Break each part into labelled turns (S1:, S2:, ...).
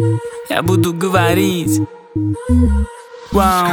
S1: Я буду говорить. Вау.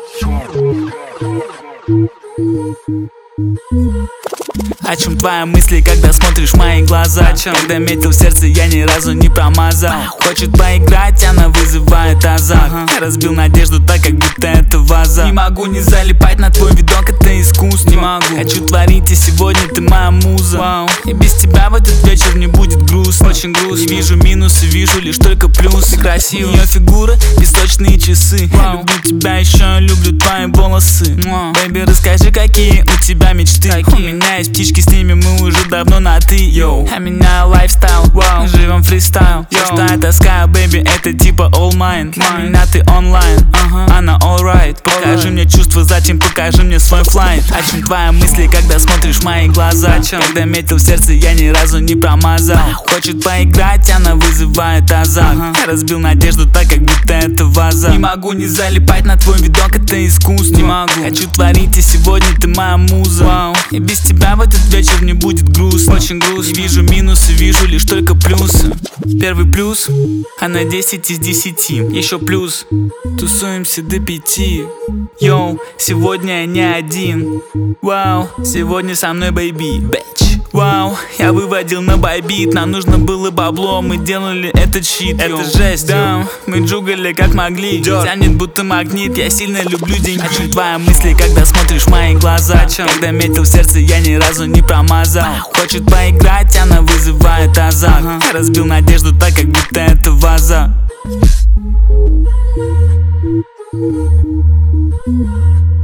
S1: О чем твои мысли, когда смотришь в мои глаза? Когда метил в сердце, я ни разу не промазал. Хочет поиграть, она вызывает азарт. Я разбил надежду так, как будто это ваза. Не могу не залипать на твой видок, это искусство. Не могу, хочу творить, и сегодня ты моя муза. И без тебя в этот вечер не будет грустно. Очень грустно, не вижу минусы, вижу лишь только плюсы. Красивая ее фигура, песочные часы. Я люблю тебя еще, люблю твои волосы. Бэйби, расскажи, какие у тебя мечты. У меня есть птички, с ними мы уже давно на ты. Я меняю лайфстайл, мы живем фристайл. Все, что я таскаю, бэйби, это типа all mine. Для меня ты онлайн, она alright. Покажи мне чувства, затем покажи мне свой флайт. О чем твои мысли, когда смотришь в мои глаза? Когда метил в сердце, я ни разу не промазал. Хочет поиграть, она вызывает азарт. Я разбил надежду так, как будто это ваза. Не могу не залипать на твой видок, это искусство. Не могу, хочу творить, и сегодня ты моя муза. И без тебя в этот вечер не будет грустно. Очень грустно, не вижу минусы, вижу лишь только плюсы. Первый плюс, она 10 из 10. Еще плюс, тусуемся до 5. Йоу, сегодня я не один. Вау, сегодня со мной бэйби, бэч. Вау, я выводил на байбит. Нам нужно было бабло, мы делали этот щит. Это жесть, да, мы джугали как могли. Тянет будто магнит, я сильно люблю деньги. О чем твои мысли, когда смотришь в мои глаза? Когда метил в сердце, я ни разу не промазал. Хочет поиграть, она вызывает азарт. Я разбил надежду так, как будто это ваза.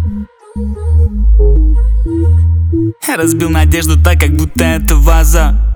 S1: Я разбил надежду так, как будто это ваза.